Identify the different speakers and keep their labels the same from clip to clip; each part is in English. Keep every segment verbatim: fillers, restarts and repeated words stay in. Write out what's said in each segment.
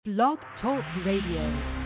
Speaker 1: Blog Talk Radio.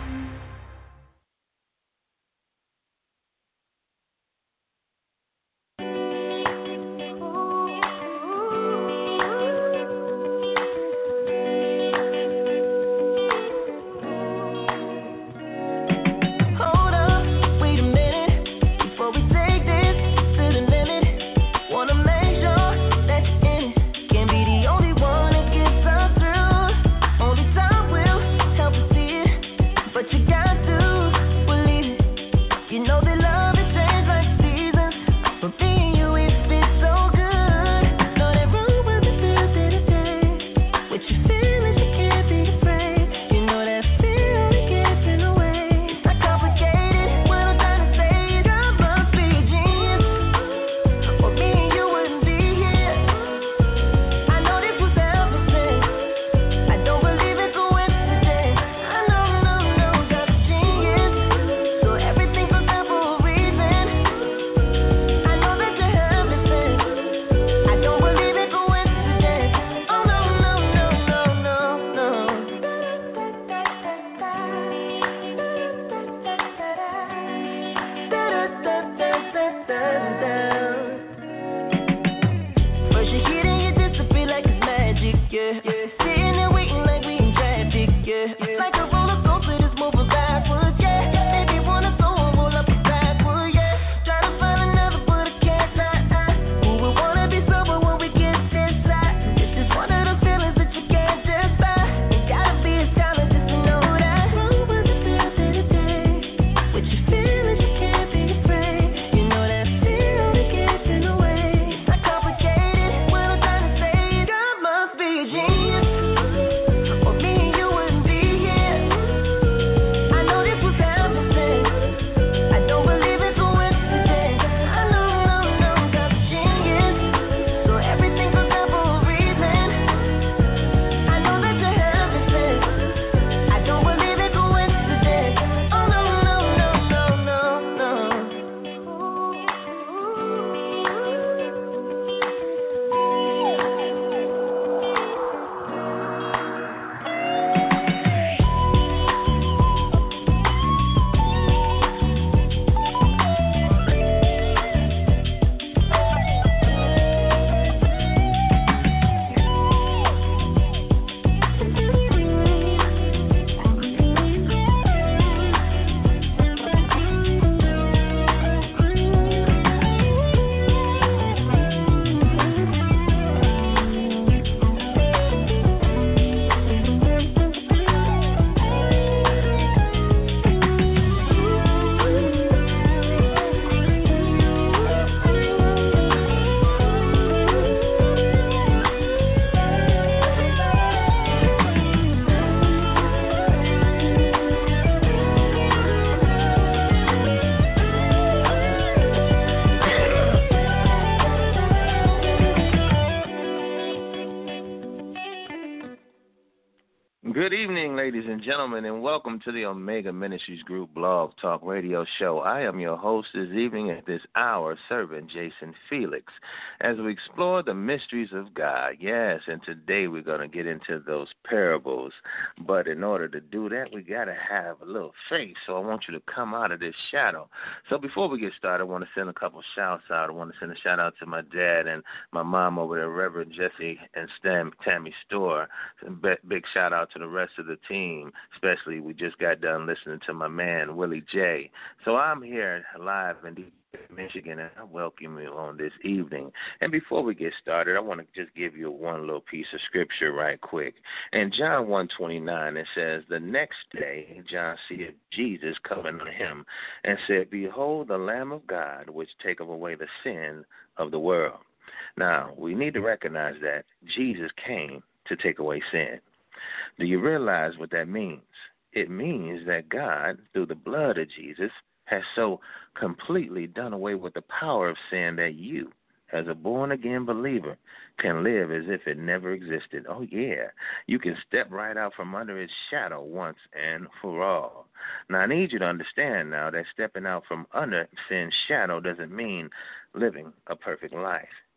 Speaker 2: Good evening, ladies and gentlemen, and welcome to the Omega Ministries Group Blog Talk Radio Show. I am your host this evening at this hour, Servant Jason Felix, as we explore the mysteries of God. Yes, and today we're going to get into those parables, but in order to do that, we got to have a little faith, so I want you to come out of this shadow. So before we get started, I want to send a couple shouts out. I want to send a shout out to my dad and my mom over there, Reverend Jesse and Stam, Tammy Storr. Big shout out to the rest of the team, especially we just got done listening to my man, Willie J. So I'm here live in Michigan, and I welcome you on this evening. And before we get started, I want to just give you one little piece of scripture right quick. In John one twenty-nine, it says, "The next day John seeth Jesus coming unto him, and said, Behold the Lamb of God, which taketh away the sin of the world." Now, we need to recognize that Jesus came to take away sin. Do you realize what that means? It means that God, through the blood of Jesus, has so completely done away with the power of sin that you, as a born-again believer, can live as if it never existed. Oh, yeah. You can step right out from under its shadow once and for all. Now, I need you to understand now that stepping out from under sin's shadow doesn't mean living a perfect life.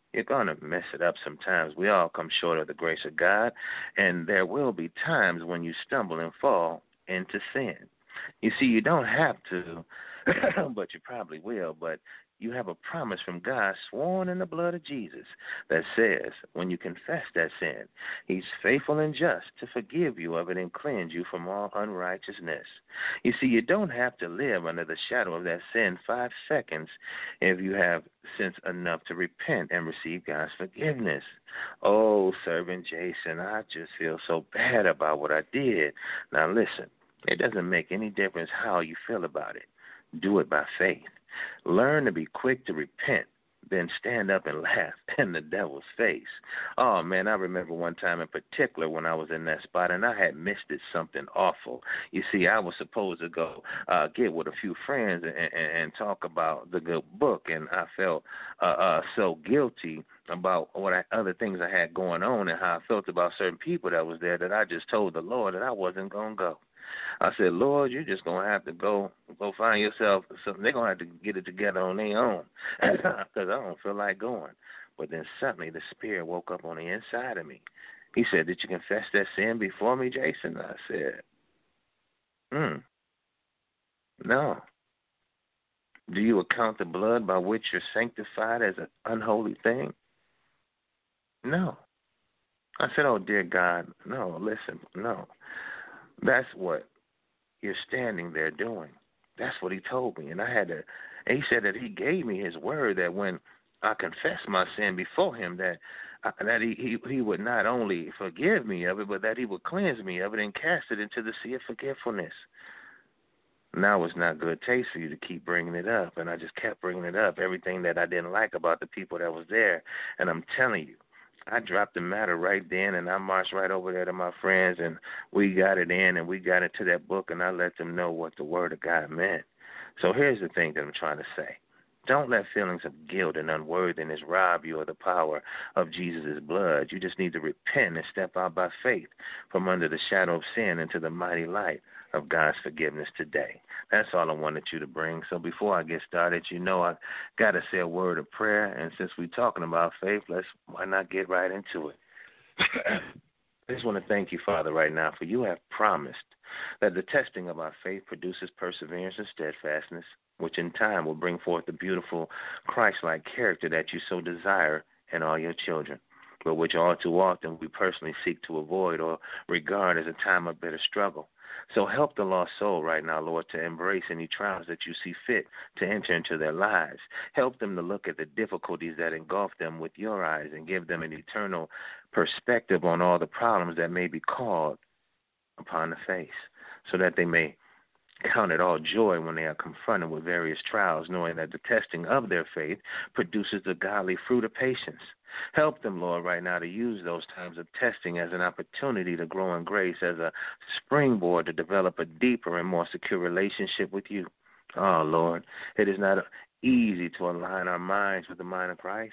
Speaker 2: You're going to mess it up sometimes. We all come short of the grace of God, and there will be times when you stumble and fall into sin. You see, you don't have to, but you probably will, but you have a promise from God sworn in the blood of Jesus that says when you confess that sin, he's faithful and just to forgive you of it and cleanse you from all unrighteousness. You see, you don't have to live under the shadow of that sin five seconds if you have sense enough to repent and receive God's forgiveness. Oh, Servant Jason, I just feel so bad about what I did. Now listen, it doesn't make any difference how you feel about it. Do it by faith. Learn to be quick to repent, then stand up and laugh in the devil's face. Oh, man, I remember one time in particular when I was in that spot, and I had missed it something awful. You see, I was supposed to go uh, get with a few friends and, and, and talk about the good book, and I felt uh, uh, so guilty about what I, other things I had going on and how I felt about certain people that was there that I just told the Lord that I wasn't going to go. I said, Lord, you're just going to have to go go find yourself something. They're going to have to get it together on their own because I don't feel like going. But then suddenly the Spirit woke up on the inside of me. He said, did you confess that sin before me, Jason? I said, hmm, no. Do you account the blood by which you're sanctified as an unholy thing? No. I said, oh, dear God, no, listen, no. That's what you're standing there doing. That's what he told me. And I had to, and he said that he gave me his word that when I confess my sin before him, that uh, that he, he, he would not only forgive me of it, but that he would cleanse me of it and cast it into the sea of forgetfulness. Now it's not good taste for you to keep bringing it up. And I just kept bringing it up, everything that I didn't like about the people that was there. And I'm telling you, I dropped the matter right then, and I marched right over there to my friends, and we got it in, and we got into that book, and I let them know what the Word of God meant. So here's the thing that I'm trying to say. Don't let feelings of guilt and unworthiness rob you of the power of Jesus' blood. You just need to repent and step out by faith from under the shadow of sin into the mighty light of God's forgiveness today. That's all I wanted you to bring. So before I get started, you know I got to say a word of prayer. And since we're talking about faith, let's why not get right into it. I just want to thank you, Father, right now, for you have promised that the testing of our faith produces perseverance and steadfastness, which in time will bring forth the beautiful Christ-like character that you so desire in all your children, but which all too often we personally seek to avoid or regard as a time of bitter struggle. So help the lost soul right now, Lord, to embrace any trials that you see fit to enter into their lives. Help them to look at the difficulties that engulf them with your eyes and give them an eternal perspective on all the problems that may be called upon the face, so that they may count it all joy when they are confronted with various trials, knowing that the testing of their faith produces the godly fruit of patience. Help them, Lord, right now to use those times of testing as an opportunity to grow in grace, as a springboard to develop a deeper and more secure relationship with you. Oh, Lord, it is not easy to align our minds with the mind of Christ.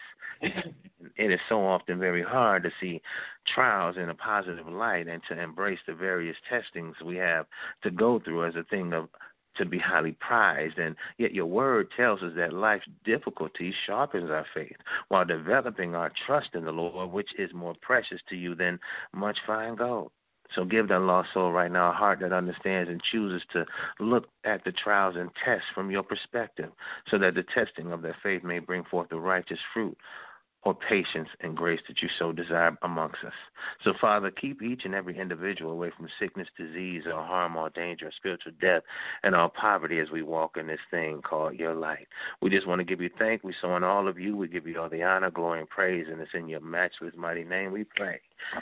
Speaker 2: It is so often very hard to see trials in a positive light and to embrace the various testings we have to go through as a thing of to be highly prized. And yet your word tells us that life's difficulty sharpens our faith while developing our trust in the Lord, which is more precious to you than much fine gold. So give that lost soul right now a heart that understands and chooses to look at the trials and tests from your perspective, so that the testing of their faith may bring forth the righteous fruit or patience and grace that you so desire amongst us. So, Father, keep each and every individual away from sickness, disease, or harm, or danger, or spiritual death, and all poverty as we walk in this thing called your light. We just want to give you thanks. We so in all of you. We give you all the honor, glory, and praise, and it's in your matchless mighty name we pray.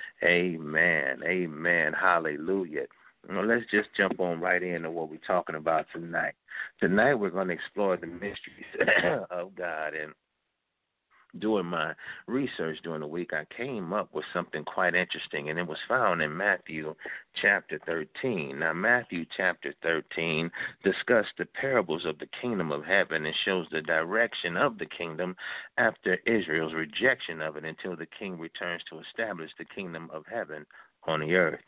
Speaker 2: Amen. Amen. Hallelujah. Well, let's just jump on right into what we're talking about tonight. Tonight we're going to explore the mysteries of God. And doing my research during the week, I came up with something quite interesting, and it was found in Matthew chapter thirteen. Now, Matthew chapter thirteen discussed the parables of the kingdom of heaven and shows the direction of the kingdom after Israel's rejection of it until the king returns to establish the kingdom of heaven on the earth.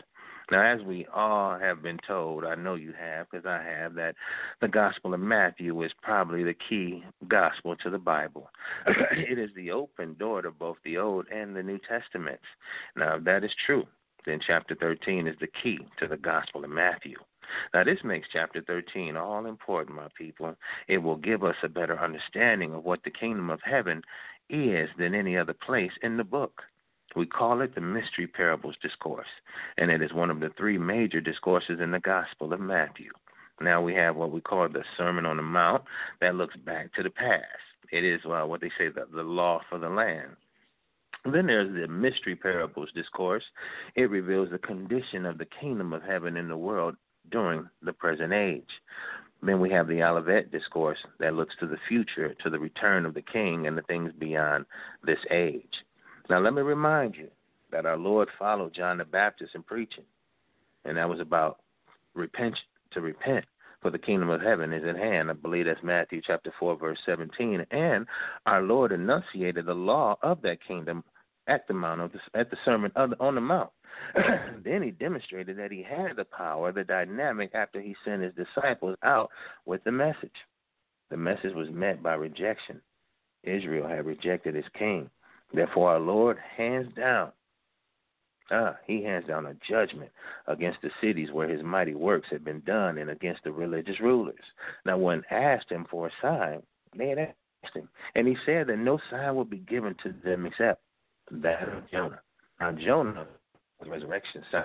Speaker 2: Now, as we all have been told, I know you have, because I have, that the Gospel of Matthew is probably the key gospel to the Bible. It is the open door to both the Old and the New Testaments. Now, if that is true, then chapter thirteen is the key to the Gospel of Matthew. Now, this makes chapter thirteen all important, my people. It will give us a better understanding of what the kingdom of heaven is than any other place in the book. We call it the Mystery Parables Discourse, and it is one of the three major discourses in the Gospel of Matthew. Now we have what we call the Sermon on the Mount that looks back to the past. It is uh, what they say, the, the law for the land. Then there's the Mystery Parables Discourse. It reveals the condition of the kingdom of heaven in the world during the present age. Then we have the Olivet Discourse that looks to the future, to the return of the king and the things beyond this age. Now, let me remind you that our Lord followed John the Baptist in preaching, and that was about repent, to repent, for the kingdom of heaven is at hand. I believe that's Matthew chapter four, verse seventeen. And our Lord enunciated the law of that kingdom at the mount of the, at the Sermon on the Mount. Then he demonstrated that he had the power, the dynamic, after he sent his disciples out with the message. The message was met by rejection. Israel had rejected his king. Therefore, our Lord hands down, ah, he hands down a judgment against the cities where his mighty works had been done and against the religious rulers. Now, when asked him for a sign, they had asked him, and he said that no sign would be given to them except that of Jonah. Now, Jonah, the resurrection sign,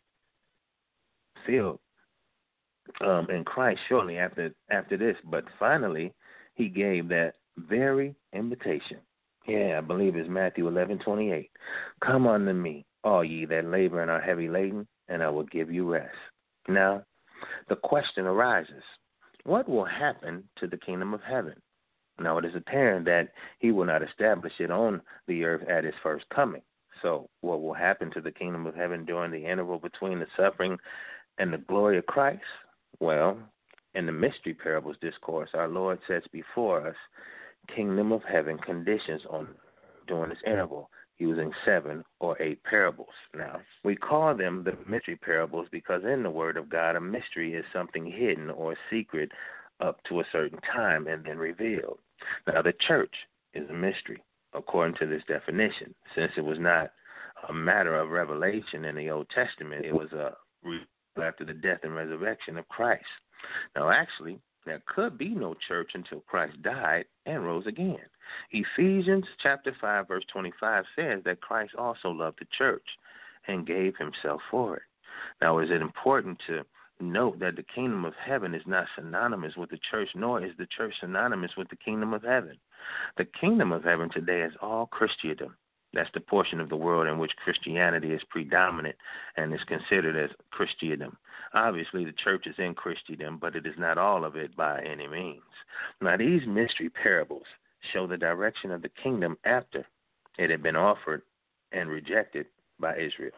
Speaker 2: filled um, in Christ shortly after after this, but finally he gave that very invitation. Yeah, I believe it's Matthew eleven twenty-eight. Come unto me, all ye that labor and are heavy laden, and I will give you rest. Now, the question arises, what will happen to the kingdom of heaven? Now, it is apparent that he will not establish it on the earth at his first coming. So, what will happen to the kingdom of heaven during the interval between the suffering and the glory of Christ? Well, in the Mystery Parables Discourse, our Lord sets before us kingdom of heaven conditions on during this interval using seven or eight parables. Now, we call them the mystery parables because in the Word of God, a mystery is something hidden or secret up to a certain time and then revealed. Now, the church is a mystery, according to this definition, since it was not a matter of revelation in the Old Testament. It was a after the death and resurrection of Christ. Now, actually, there could be no church until Christ died and rose again. Ephesians chapter five, verse twenty-five says that Christ also loved the church and gave himself for it. Now, is it important to note that the kingdom of heaven is not synonymous with the church, nor is the church synonymous with the kingdom of heaven. The kingdom of heaven today is all Christendom. That's the portion of the world in which Christianity is predominant and is considered as Christendom. Obviously, the church is in Christendom, but it is not all of it by any means. Now, these mystery parables show the direction of the kingdom after it had been offered and rejected by Israel.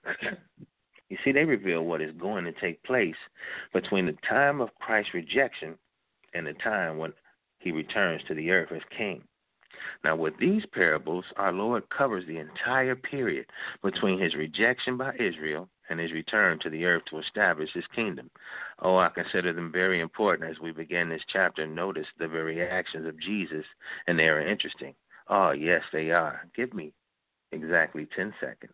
Speaker 2: You see, they reveal what is going to take place between the time of Christ's rejection and the time when he returns to the earth as king. Now, with these parables, our Lord covers the entire period between his rejection by Israel and his return to the earth to establish his kingdom. Oh, I consider them very important as we begin this chapter. Notice the very actions of Jesus, and they are interesting. Oh, yes, they are. Give me exactly ten seconds.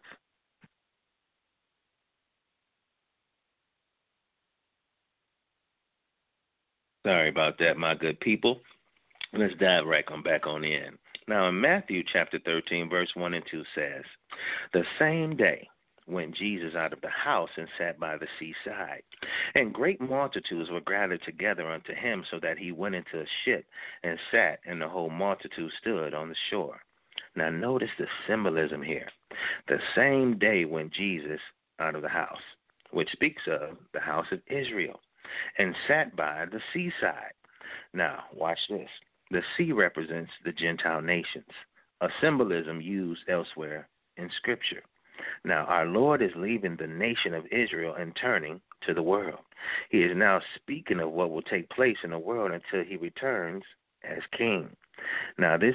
Speaker 2: Sorry about that, my good people. Let's dive right on back on in. Now, in Matthew chapter thirteen, verse one and two says, the same day went Jesus out of the house and sat by the seaside, and great multitudes were gathered together unto him, so that he went into a ship and sat, and the whole multitude stood on the shore. Now, notice the symbolism here. The same day went Jesus out of the house, which speaks of the house of Israel, and sat by the seaside. Now, watch this. The sea represents the Gentile nations, a symbolism used elsewhere in Scripture. Now, our Lord is leaving the nation of Israel and turning to the world. He is now speaking of what will take place in the world until he returns as king. Now, this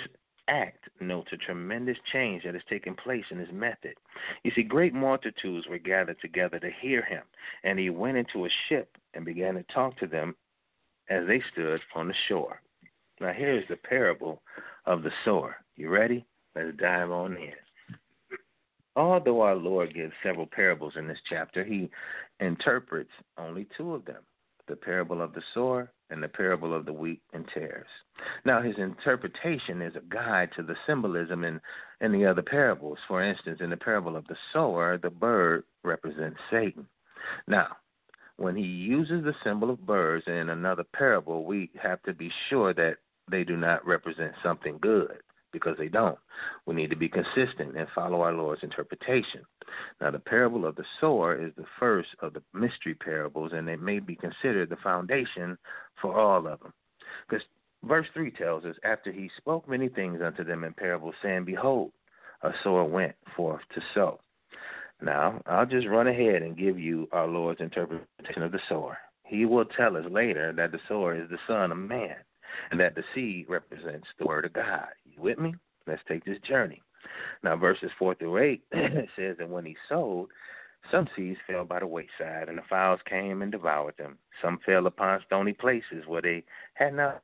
Speaker 2: act notes a tremendous change that has taken place in his method. You see, great multitudes were gathered together to hear him, and he went into a ship and began to talk to them as they stood on the shore. Now, here's the parable of the sower. You ready? Let's dive on in. Although our Lord gives several parables in this chapter, he interprets only two of them, the parable of the sower and the parable of the wheat and tares. Now, his interpretation is a guide to the symbolism in, in the other parables. For instance, in the parable of the sower, the bird represents Satan. Now, when he uses the symbol of birds in another parable, we have to be sure that they do not represent something good, because they don't. We need to be consistent and follow our Lord's interpretation. Now, the parable of the sower is the first of the mystery parables, and it may be considered the foundation for all of them. Because verse three tells us, after he spoke many things unto them in parables, saying, Behold, a sower went forth to sow. Now, I'll just run ahead and give you our Lord's interpretation of the sower. He will tell us later that the sower is the Son of Man, and that the seed represents the Word of God. You with me? Let's take this journey. Now, verses four through eight, it says that when he sowed, some seeds fell by the wayside, and the fowls came and devoured them. Some fell upon stony places where they had not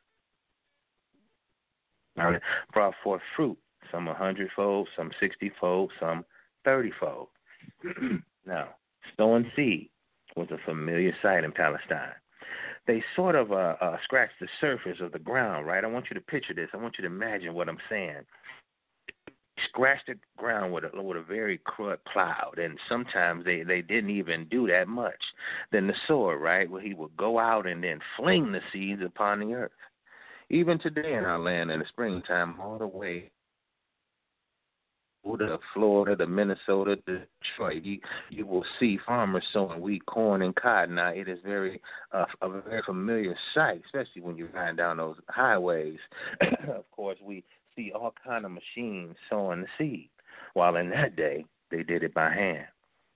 Speaker 2: brought forth fruit, some a hundredfold, some sixtyfold, some thirtyfold. Now, sowing seed was a familiar sight in Palestine. They sort of uh, uh, scratch the surface of the ground, right? I want you to picture this. I want you to imagine what I'm saying. Scratch the ground with a, with a very crud cloud, and sometimes they, they didn't even do that much. Then the sower, right, where he would go out and then fling the seeds upon the earth. Even today in our land in the springtime, all the way to Florida, to Minnesota, to Detroit, you, you will see farmers sowing wheat, corn, and cotton. Now, it is very uh, a very familiar sight, especially when you're riding down those highways. Of course, we see all kind of machines sowing the seed, while in that day, they did it by hand.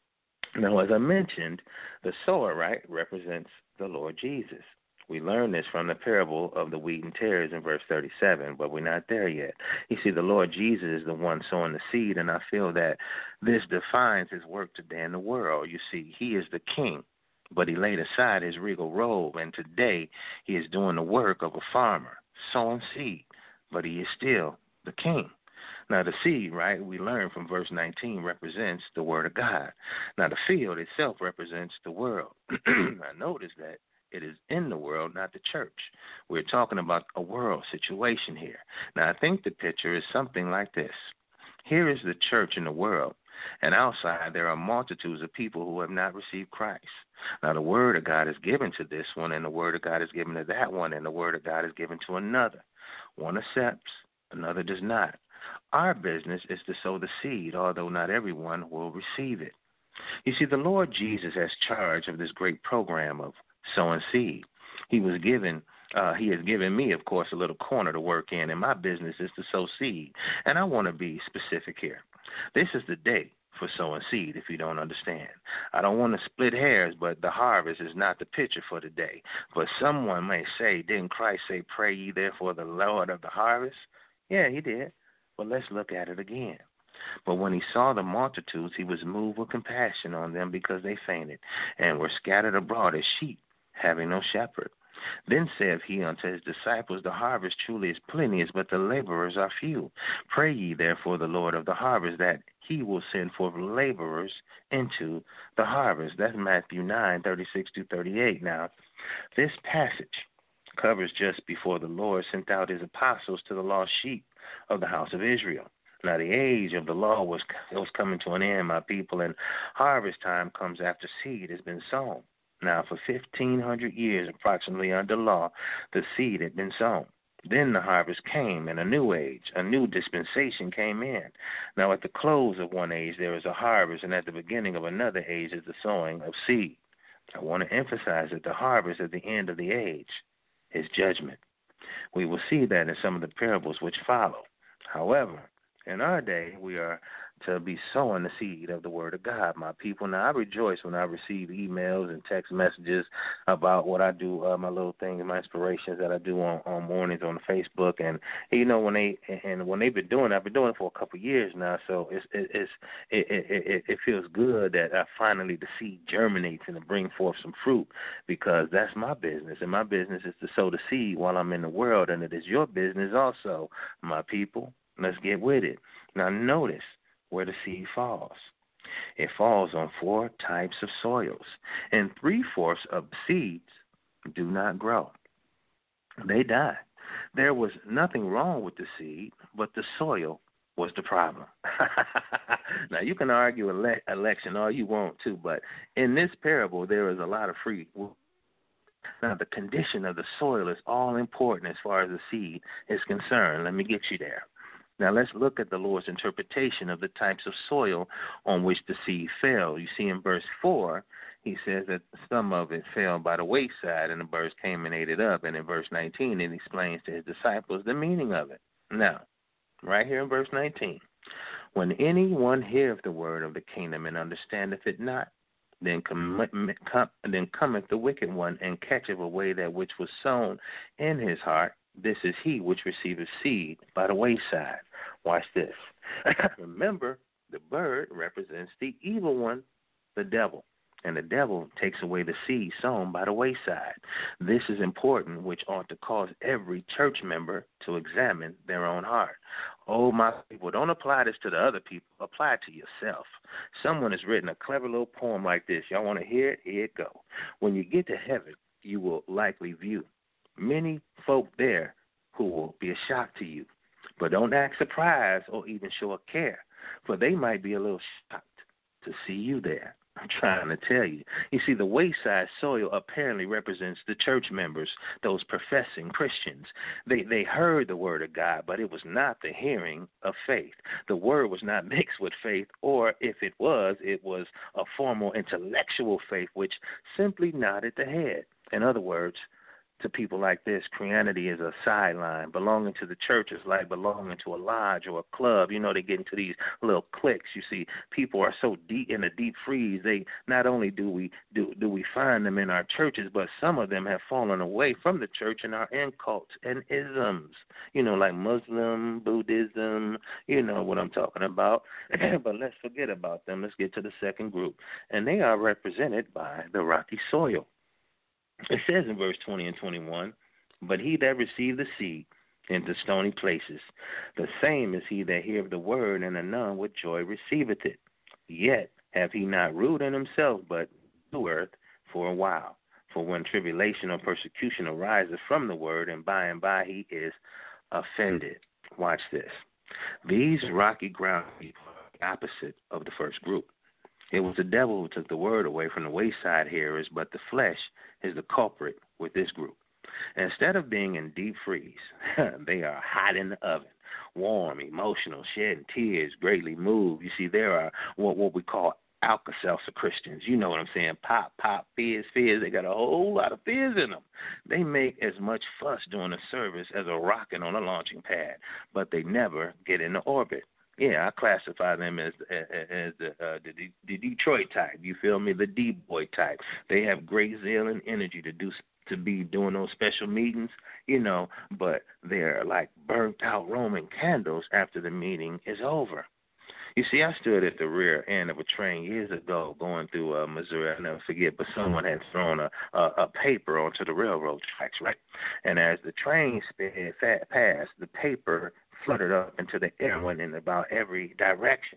Speaker 2: Now, as I mentioned, the sower, right, represents the Lord Jesus. We learn this from the parable of the wheat and tares in verse thirty-seven, but we're not there yet. You see, the Lord Jesus is the one sowing the seed, and I feel that this defines his work today in the world. You see, he is the king, but he laid aside his regal robe, and today he is doing the work of a farmer, sowing seed, but he is still the king. Now, the seed, right, we learn from verse nineteen, represents the word of God. Now, the field itself represents the world. Now, notice that it is in the world, not the church. We're talking about a world situation here. Now, I think the picture is something like this. Here is the church in the world, and outside there are multitudes of people who have not received Christ. Now, the word of God is given to this one, and the word of God is given to that one, and the word of God is given to another. One accepts, another does not. Our business is to sow the seed, although not everyone will receive it. You see, the Lord Jesus has charge of this great program of sowing seed. He was given, uh, he has given me, of course, a little corner to work in, and my business is to sow seed. And I want to be specific here. This is the day for sowing seed, if you don't understand. I don't want to split hairs, but the harvest is not the picture for today. But someone may say, didn't Christ say, pray ye therefore the Lord of the harvest? Yeah, he did. But let's look at it again. But when he saw the multitudes, he was moved with compassion on them because they fainted and were scattered abroad as sheep, having no shepherd. Then saith he unto his disciples, the harvest truly is plenteous, but the laborers are few. Pray ye therefore the Lord of the harvest that he will send forth laborers into the harvest. That's Matthew nine, thirty-six to thirty-eight. Now, this passage covers just before the Lord sent out his apostles to the lost sheep of the house of Israel. Now, the age of the law was was coming to an end, my people, and harvest time comes after seed has been sown. Now, for fifteen hundred years, approximately under law, the seed had been sown. Then the harvest came, and a new age, a new dispensation came in. Now, at the close of one age, there is a harvest, and at the beginning of another age is the sowing of seed. I want to emphasize that the harvest at the end of the age is judgment. We will see that in some of the parables which follow. However, in our day, we are to be sowing the seed of the word of God, my people. Now, I rejoice when I receive emails and text messages about what I do, uh, my little things, my inspirations that I do on, on mornings on Facebook. And, you know, when they and when they've been doing it, I've been doing it for a couple of years now, so it's, it, it's, it, it, it, it feels good that I finally, the seed germinates and it brings forth some fruit, because that's my business. And my business is to sow the seed while I'm in the world, and it is your business also, my people. Let's get with it. Now, notice where the seed falls. It falls on four types of soils, and three-fourths of the seeds do not grow. They die. There was nothing wrong with the seed, but the soil was the problem. Now, you can argue ele- election all you want to, but in this parable, there is a lot of free. Now, the condition of the soil is all important as far as the seed is concerned. Let me get you there. Now, let's look at the Lord's interpretation of the types of soil on which the seed fell. You see in verse four, he says that some of it fell by the wayside, and the birds came and ate it up. And in verse nineteen, it explains to his disciples the meaning of it. Now, right here in verse nineteen, when anyone heareth the word of the kingdom and understandeth it not, then, com- com- then cometh the wicked one and catcheth away that which was sown in his heart. This is he which receiveth seed by the wayside. Watch this. Remember, the bird represents the evil one, the devil, and the devil takes away the seed sown by the wayside. This is important, which ought to cause every church member to examine their own heart. Oh, my people, don't apply this to the other people. Apply it to yourself. Someone has written a clever little poem like this. Y'all want to hear it? Here it go. When you get to heaven, you will likely view many folk there who will be a shock to you. But don't act surprised or even show a care, for they might be a little shocked to see you there. I'm trying to tell you. You see, the wayside soil apparently represents the church members, those professing Christians. They they heard the word of God, but it was not the hearing of faith. The word was not mixed with faith, or if it was, it was a formal intellectual faith which simply nodded the head. In other words, to people like this, Christianity is a sideline. Belonging to the church is like belonging to a lodge or a club. You know, they get into these little cliques. You see, people are so deep in a deep freeze. They not only do we do do we find them in our churches, but some of them have fallen away from the church and are in cults and isms. You know, like Muslim, Buddhism. You know what I'm talking about. But let's forget about them. Let's get to the second group, and they are represented by the rocky soil. It says in verse twenty and twenty-one, but he that received the seed into stony places, the same is he that heareth the word, and anon with joy receiveth it. Yet hath he not root in himself, but doeth for a while. For when tribulation or persecution arises from the word, and by and by he is offended. Watch this. These rocky ground people are the opposite of the first group. It was the devil who took the word away from the wayside hearers, but the flesh is the culprit with this group. Instead of being in deep freeze, they are hot in the oven, warm, emotional, shedding tears, greatly moved. You see, there are what, what we call Alka-Seltzer Christians. You know what I'm saying? Pop, pop, fizz, fizz. They got a whole lot of fizz in them. They make as much fuss during the service as a rocket on a launching pad, but they never get into orbit. Yeah, I classify them as as the, uh, the the Detroit type. You feel me? The D-boy type. They have great zeal and energy to do to be doing those special meetings, you know, but they're like burnt out Roman candles after the meeting is over. You see, I stood at the rear end of a train years ago going through uh, Missouri. I'll never forget, but someone had thrown a, a, a paper onto the railroad tracks, right? And as the train sped past, the paper fluttered up into the air and went in about every direction.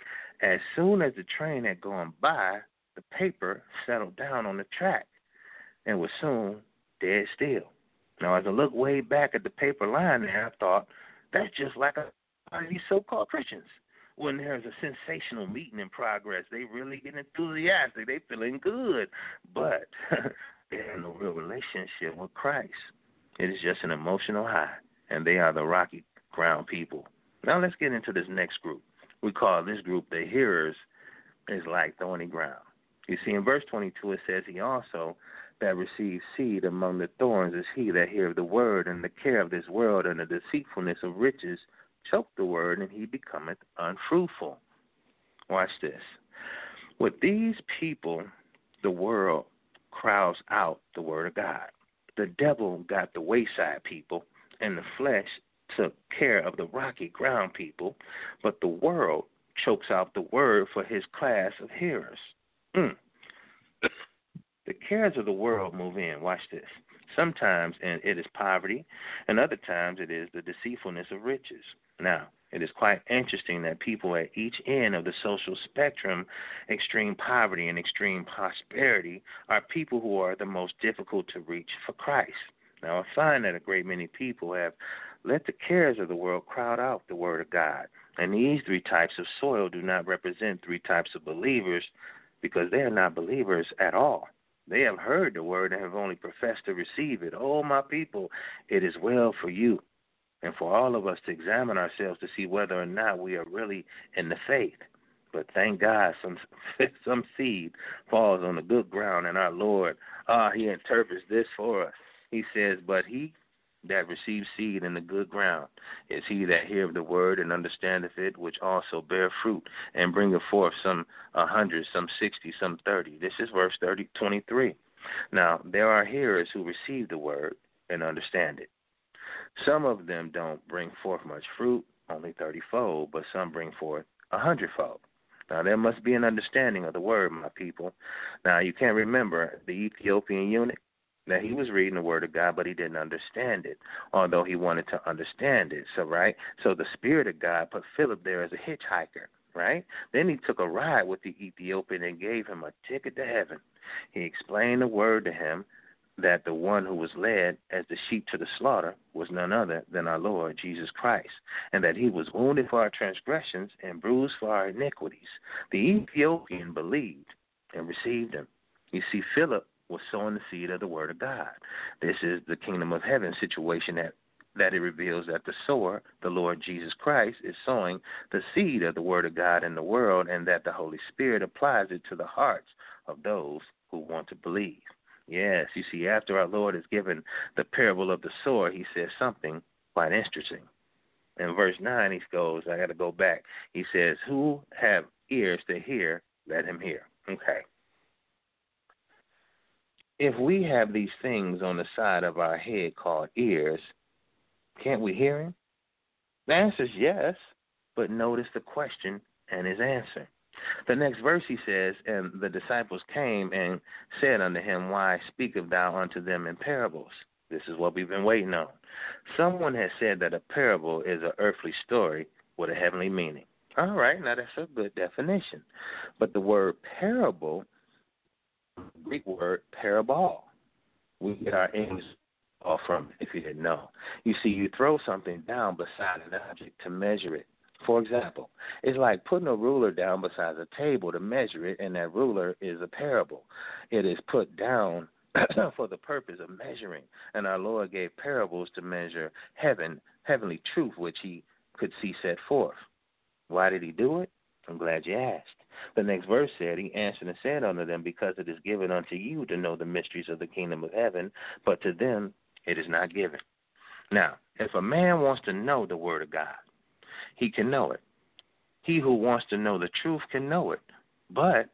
Speaker 2: As soon as the train had gone by, the paper settled down on the track and was soon dead still. Now, as I looked way back at the paper line there, I thought, that's just like a, a these so-called Christians. When there's a sensational meeting in progress, they really get enthusiastic. They feeling good, but they have no real relationship with Christ. It is just an emotional high, and they are the rocky ground people. Now let's get into this next group. We call this group the hearers is like thorny ground. You see, in verse twenty-two, it says, he also that receives seed among the thorns is he that heareth the word, and the care of this world and the deceitfulness of riches choke the word, and he becometh unfruitful. Watch this. With these people, the world crowds out the word of God. The devil got the wayside people, and the flesh took care of the rocky ground people, but the world chokes out the word for his class of hearers. Mm. The cares of the world move in. Watch this. Sometimes and it is poverty, and other times it is the deceitfulness of riches. Now, it is quite interesting that people at each end of the social spectrum, extreme poverty and extreme prosperity, are people who are the most difficult to reach for Christ. Now, I find that a great many people have let the cares of the world crowd out the word of God. And these three types of soil do not represent three types of believers, because they are not believers at all. They have heard the word and have only professed to receive it. Oh, my people, it is well for you and for all of us to examine ourselves to see whether or not we are really in the faith. But thank God some some seed falls on the good ground, and our Lord, ah, he interprets this for us. He says, but he that receives seed in the good ground is he that heareth the word and understandeth it, which also bear fruit and bringeth forth some a hundred, some sixty, some thirty. This is verse thirty, twenty-three. Now, there are hearers who receive the word and understand it. Some of them don't bring forth much fruit, only thirty-fold, but some bring forth a hundredfold. Now, there must be an understanding of the word, my people. Now, you can't remember the Ethiopian eunuch. Now, he was reading the word of God, but he didn't understand it, although he wanted to understand it. So, right? So the Spirit of God put Philip there as a hitchhiker, right? Then he took a ride with the Ethiopian and gave him a ticket to heaven. He explained the word to him that the one who was led as the sheep to the slaughter was none other than our Lord Jesus Christ, and that he was wounded for our transgressions and bruised for our iniquities. The Ethiopian believed and received him. You see, Philip was sowing the seed of the word of God. This is the kingdom of heaven situation that, that it reveals that the sower, the Lord Jesus Christ, is sowing the seed of the word of God in the world, and that the Holy Spirit applies it to the hearts of those who want to believe. Yes, you see, after our Lord has given the parable of the sower, he says something quite interesting. In verse nine, he goes, I got to go back. He says, who have ears to hear, let him hear. Okay. If we have these things on the side of our head called ears, can't we hear him? The answer is yes, but notice the question and his answer. The next verse he says, and the disciples came and said unto him, why speakest thou unto them in parables? This is what we've been waiting on. Someone has said that a parable is an earthly story with a heavenly meaning. All right, now that's a good definition. But the word parable, Greek word parabol. We get our English all from it, if you didn't know. You see, you throw something down beside an object to measure it. For example, it's like putting a ruler down beside a table to measure it, and that ruler is a parable. It is put down for the purpose of measuring. And our Lord gave parables to measure heaven, heavenly truth, which he could see set forth. Why did he do it? I'm glad you asked. The next verse said, he answered and said unto them, because it is given unto you to know the mysteries of the kingdom of heaven, but to them it is not given. Now, if a man wants to know the word of God, he can know it. He who wants to know the truth can know it. But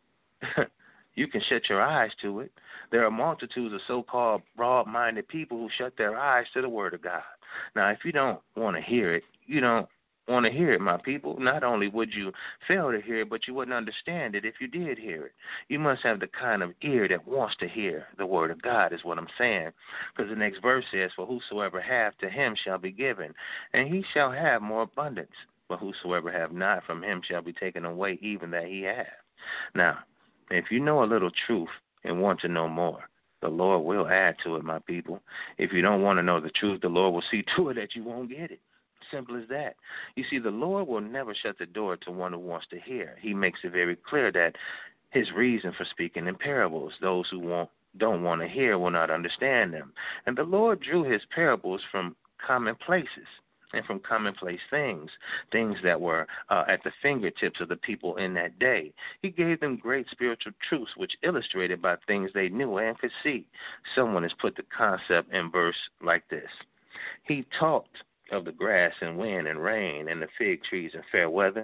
Speaker 2: you can shut your eyes to it. There are multitudes of so-called broad-minded people who shut their eyes to the word of God. Now, if you don't want to hear it, you don't want to hear it, my people. Not only would you fail to hear it, but you wouldn't understand it if you did hear it. You must have the kind of ear that wants to hear the word of God, is what I'm saying. Because the next verse says, for whosoever hath, to him shall be given, and he shall have more abundance. But whosoever have not, from him shall be taken away even that he hath. Now, if you know a little truth and want to know more, the Lord will add to it, my people. If you don't want to know the truth, the Lord will see to it that you won't get it. Simple as that. You see, the Lord will never shut the door to one who wants to hear. He makes it very clear that his reason for speaking in parables, those who won't, don't want to hear will not understand them. And the Lord drew his parables from common places and from commonplace things, things that were uh, at the fingertips of the people in that day. He gave them great spiritual truths, which illustrated by things they knew and could see. Someone has put the concept in verse like this. He talked of the grass and wind and rain and the fig trees and fair weather,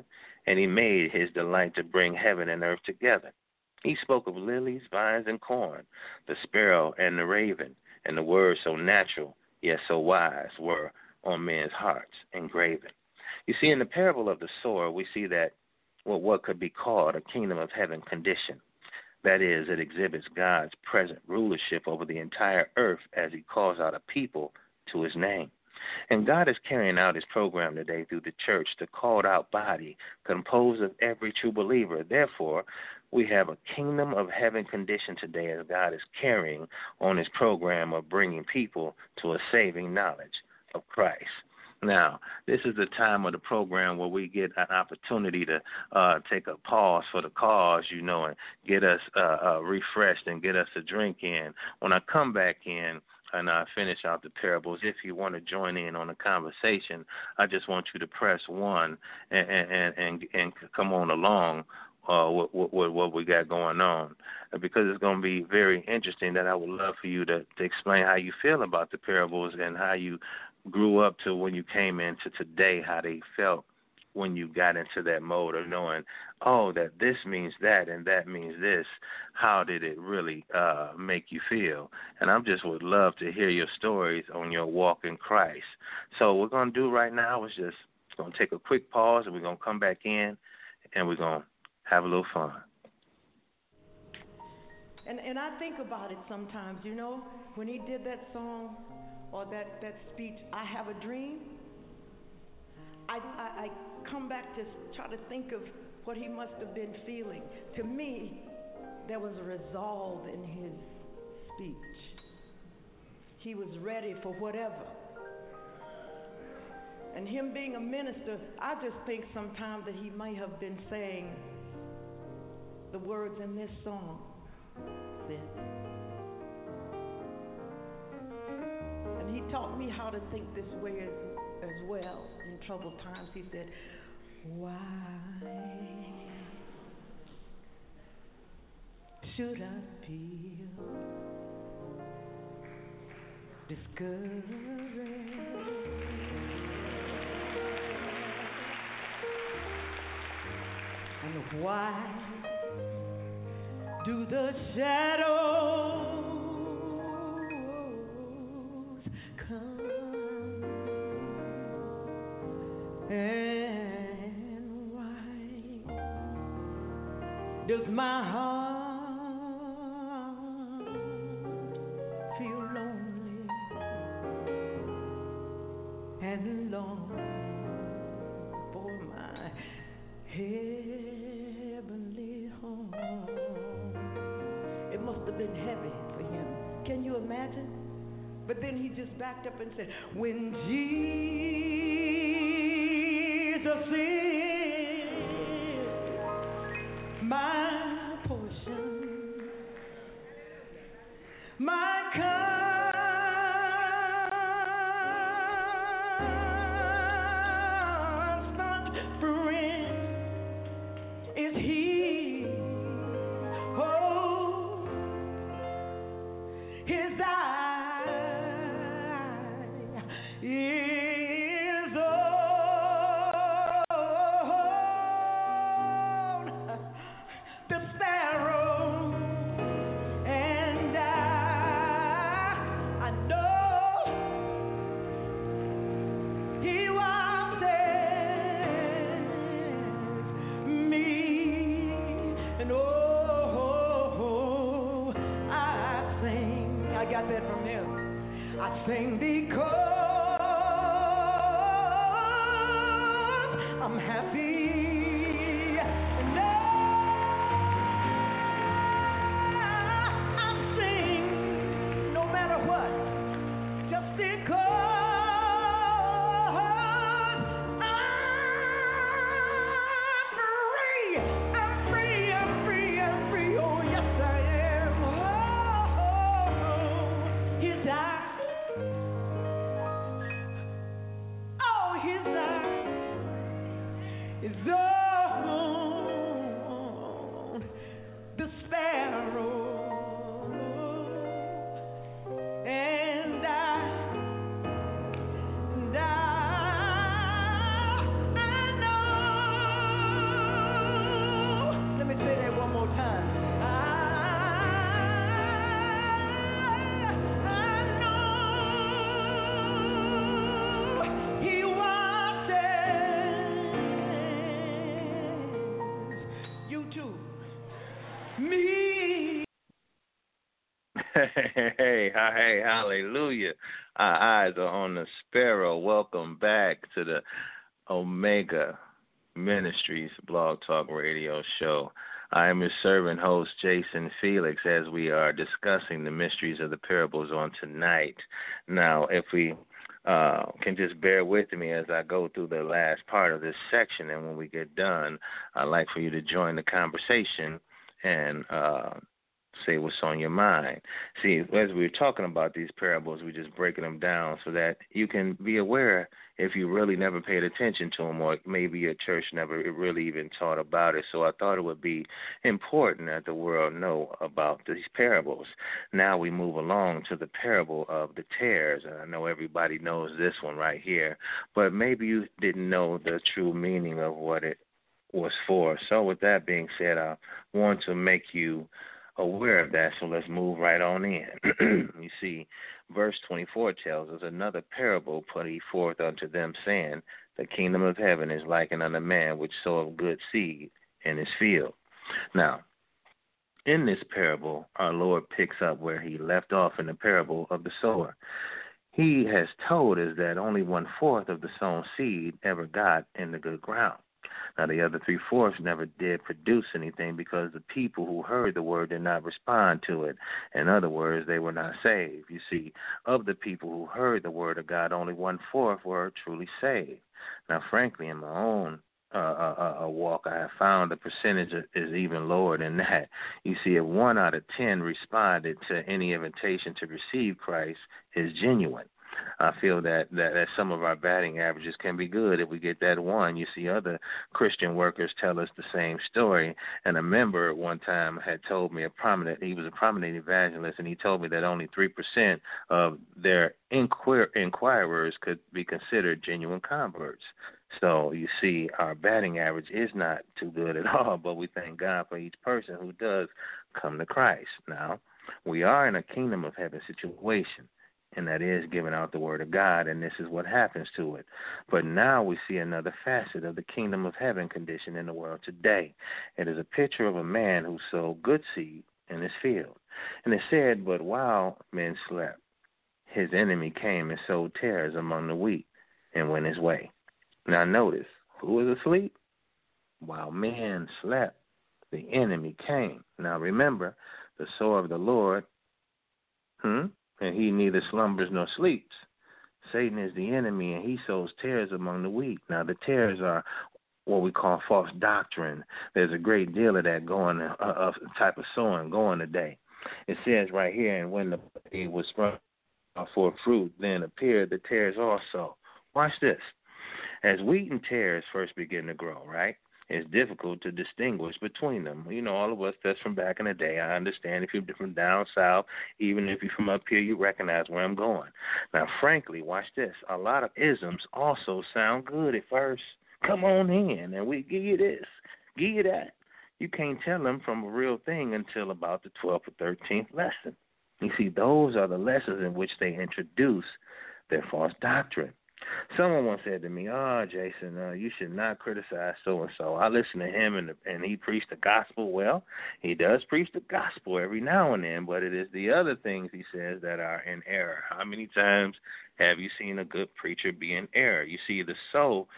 Speaker 2: and he made his delight to bring heaven and earth together. He spoke of lilies, vines, and corn, the sparrow and the raven, and the words so natural, yet so wise, were on men's hearts engraven. You see, in the parable of the sower, we see that well, what could be called a kingdom of heaven condition. That is, it exhibits God's present rulership over the entire earth as he calls out a people to his name. And God is carrying out his program today through the church, the called out body composed of every true believer. Therefore, we have a kingdom of heaven condition today as God is carrying on his program of bringing people to a saving knowledge of Christ. Now, this is the time of the program where we get an opportunity to uh, take a pause for the cause, you know, and get us uh, uh, refreshed and get us a drink in. When I come back in and I finish out the parables, if you want to join in on the conversation, I just want you to press one and and, and, and come on along uh, with, with, with what we got going on, because it's going to be very interesting. That I would love for you to, to explain how you feel about the parables and how you grew up to when you came into today, how they felt when you got into that mode of knowing, oh, that this means that and that means this. How did it really uh, make you feel? And I just would love to hear your stories on your walk in Christ. So what we're going to do right now is just going to take a quick pause, and we're going to come back in, and we're going to have a little fun.
Speaker 3: And and I think about it sometimes, you know, when he did that song, or that, that speech, I Have a Dream, I, I, I come back to try to think of what he must have been feeling. To me, there was a resolve in his speech. He was ready for whatever. And him being a minister, I just think sometimes that he may have been saying the words in this song. Sis. He taught me how to think this way as, as well in troubled times. He said, why should I feel discouraged? And why do the shadows and why does my heart feel lonely and long for my heavenly home? It must have been heavy for him. Can you imagine? But then he just backed up and said, when Jesus is my portion, my constant friend is he. Oh, his eye is on the sparrow, and I, I know he watches me, and oh, I sing. I got that from him. I sing because I'm happy. And I sing no matter what, just because I'm free. I'm free, I'm free, I'm free. Oh, yes, I am. Oh, his eye. Oh, his eye
Speaker 2: Hey, hey, hallelujah. Our eyes are on the sparrow. Welcome back to the Omega Ministries Blog Talk Radio Show. I am your servant host, Jason Felix, as we are discussing the mysteries of the parables on tonight. Now, if we uh, can just bear with me as I go through the last part of this section, and when we get done, I'd like for you to join the conversation and uh, say what's on your mind. See, as we were talking about these parables, we're just breaking them down so that you can be aware if you really never paid attention to them, or maybe your church never really even taught about it. So I thought it would be important that the world know about these parables. Now we move along to the parable of the tares. And I know everybody knows this one right here, but maybe you didn't know the true meaning of what it was for. So with that being said, I want to make you aware of that, so let's move right on in. You see, verse twenty-four tells us, another parable put he forth unto them, saying, the kingdom of heaven is likened unto a man which soweth good seed in his field. Now, in this parable, our Lord picks up where he left off in the parable of the sower. He has told us that only one-fourth of the sown seed ever got in the good ground. Now, the other three-fourths never did produce anything because the people who heard the word did not respond to it. In other words, they were not saved. You see, of the people who heard the word of God, only one-fourth were truly saved. Now, frankly, in my own uh, uh, uh, walk, I have found the percentage is even lower than that. You see, if one out of ten responded to any invitation to receive Christ, is genuine. I feel that, that, that some of our batting averages can be good if we get that one. You see, other Christian workers tell us the same story. And a member at one time had told me, a prominent, he was a prominent evangelist, and he told me that only three percent of their inquir- inquirers could be considered genuine converts. So, you see, our batting average is not too good at all, but we thank God for each person who does come to Christ. Now, we are in a kingdom of heaven situation, and that is giving out the word of God, and this is what happens to it. But now we see another facet of the kingdom of heaven condition in the world today. It is a picture of a man who sowed good seed in his field. And it said, but while men slept, his enemy came and sowed tares among the wheat and went his way. Now notice, who was asleep? While men slept, the enemy came. Now remember, the sower of the Lord, hmm, and he neither slumbers nor sleeps. Satan is the enemy, and he sows tares among the wheat. Now, the tares are what we call false doctrine. There's a great deal of that going, uh, of type of sowing going today. It says right here, and when the body was sprung for fruit, then appeared the tares also. Watch this. As wheat and tares first begin to grow, right? It's difficult to distinguish between them. You know, all of us that's from back in the day, I understand if you're from down south, even if you're from up here, you recognize where I'm going. Now, frankly, watch this. A lot of isms also sound good at first. Come on in, and we give you this, give you that. You can't tell them from a real thing until about the twelfth or thirteenth lesson. You see, those are the lessons in which they introduce their false doctrine. Someone once said to me, oh, Jason, uh, you should not criticize so-and-so. I listen to him, and, and he preached the gospel. Well, he does preach the gospel every now and then, but it is the other things he says that are in error. How many times have you seen a good preacher be in error? You see, the sow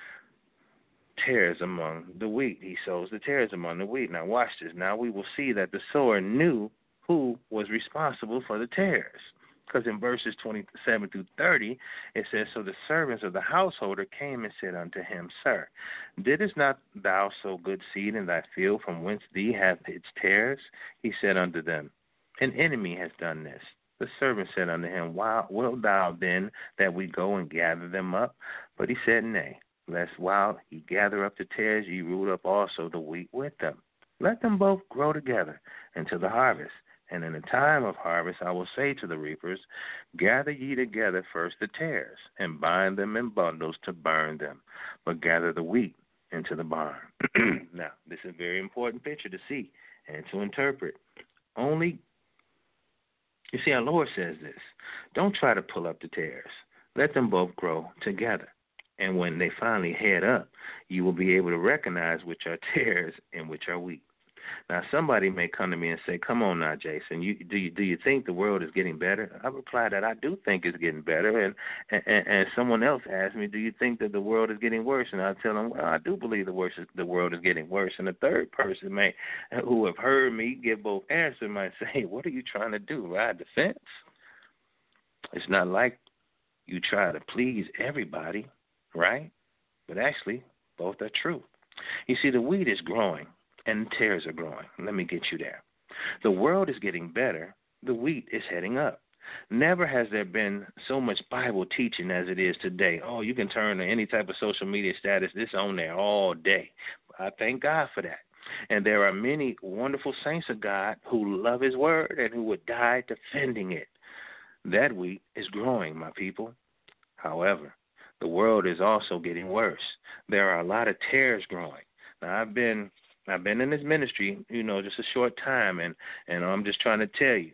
Speaker 2: tares among the wheat. He sows the tares among the wheat. Now, watch this. Now we will see that the sower knew who was responsible for the tares. Because in verses twenty-seven through thirty, it says, so the servants of the householder came and said unto him, Sir, didst not thou sow good seed in thy field, from whence thee hath its tares? He said unto them, an enemy has done this. The servant said unto him, Why wilt thou then that we go and gather them up? But he said, Nay, lest while ye gather up the tares, ye root up also the wheat with them. Let them both grow together until the harvest. And in the time of harvest I will say to the reapers, gather ye together first the tares, and bind them in bundles to burn them, but gather the wheat into the barn. Now, this is a very important picture to see and to interpret. Only, you see, our Lord says this, don't try to pull up the tares. Let them both grow together. And when they finally head up, you will be able to recognize which are tares and which are wheat. Now, somebody may come to me and say, come on now, Jason, you, do, you, do you think the world is getting better? I reply that I do think it's getting better. And, and, and someone else asks me, do you think that the world is getting worse? And I tell them, well, I do believe the, worse is, the world is getting worse. And the third person may, who have heard me give both answers might say, what are you trying to do, ride the fence? It's not like you try to please everybody, right? But actually, both are true. You see, the wheat is growing and tares are growing. Let me get you there. The world is getting better. The wheat is heading up. Never has there been so much Bible teaching as it is today. Oh, you can turn to any type of social media status, this on there all day. I thank God for that. And there are many wonderful saints of God who love his word and who would die defending it. That wheat is growing, my people. However, the world is also getting worse. There are a lot of tares growing. Now, I've been I've been in this ministry, you know, just a short time, and, and I'm just trying to tell you,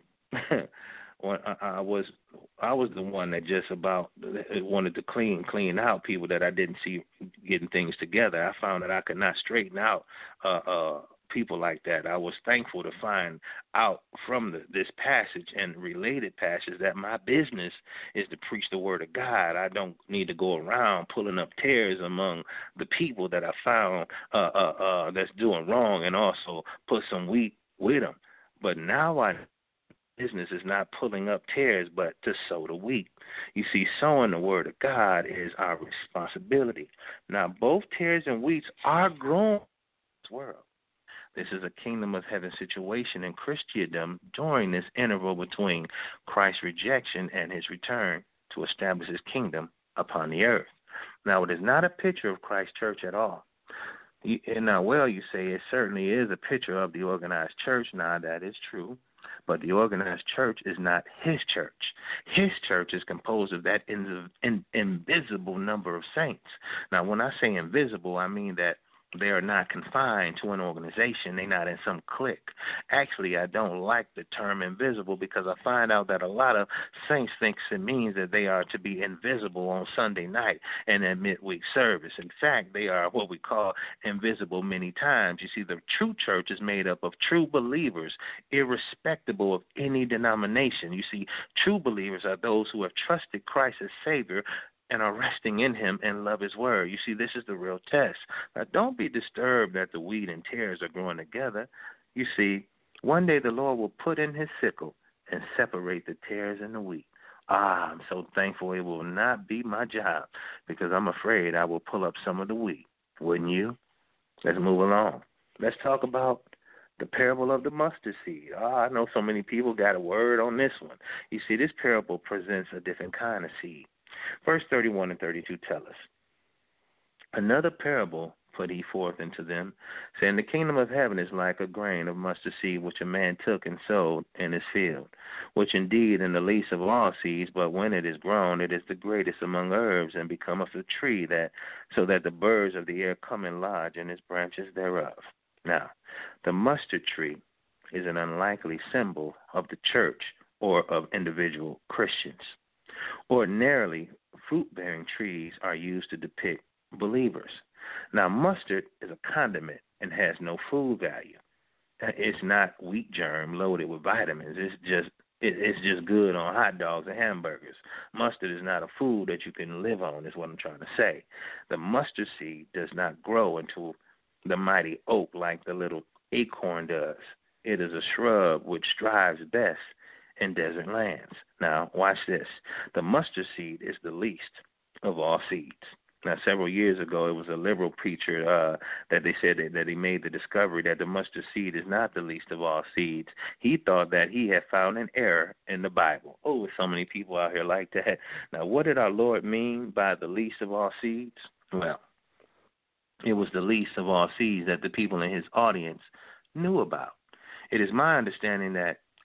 Speaker 2: when I, I was I was the one that just about wanted to clean clean out people that I didn't see getting things together. I found that I could not straighten out uh, uh, people like that. I was thankful to find out from the, this passage and related passages that my business is to preach the word of God. I don't need to go around pulling up tares among the people that I found uh, uh, uh, that's doing wrong and also put some wheat with them. But now I business is not pulling up tares, but to sow the wheat. You see, sowing the word of God is our responsibility. Now, both tares and wheats are growing in this world. This is a kingdom of heaven situation in Christendom during this interval between Christ's rejection and his return to establish his kingdom upon the earth. Now, it is not a picture of Christ's church at all. And now, well, you say it certainly is a picture of the organized church. Now, that is true. But the organized church is not his church. His church is composed of that in, in, invisible number of saints. Now, when I say invisible, I mean that they are not confined to an organization. They're not in some clique. Actually, I don't like the term invisible because I find out that a lot of saints think it means that they are to be invisible on Sunday night and at midweek service. In fact, they are what we call invisible many times. You see, the true church is made up of true believers, irrespective of any denomination. You see, true believers are those who have trusted Christ as Savior and are resting in him and love his word. You see, this is the real test. Now, don't be disturbed that the wheat and tares are growing together. You see, one day the Lord will put in his sickle and separate the tares and the wheat. Ah, I'm so thankful it will not be my job because I'm afraid I will pull up some of the wheat. Wouldn't you? Let's move along. Let's talk about the parable of the mustard seed. Oh, I know so many people got a word on this one. You see, this parable presents a different kind of seed. Verse thirty-one and thirty-two tell us, another parable put he forth unto them, saying, the kingdom of heaven is like a grain of mustard seed, which a man took and sowed in his field, which indeed in the least of all seeds, but when it is grown, it is the greatest among herbs, and becometh a tree, that so that the birds of the air come and lodge in its branches thereof. Now, the mustard tree is an unlikely symbol of the church or of individual Christians. Ordinarily, fruit-bearing trees are used to depict believers. Now, mustard is a condiment and has no food value. It's not wheat germ loaded with vitamins. It's just it, it's just good on hot dogs and hamburgers. Mustard is not a food that you can live on, is what I'm trying to say. The mustard seed does not grow into the mighty oak like the little acorn does. It is a shrub which thrives best in desert lands. Now, watch this. The mustard seed is the least of all seeds. Now, several years ago, it was a liberal preacher uh, that they said that, that he made the discovery that the mustard seed is not the least of all seeds. He thought that he had found an error in the Bible. Oh, so many people out here like that. Now, what did our Lord mean by the least of all seeds? Well, it was the least of all seeds that the people in his audience knew about. It is my understanding that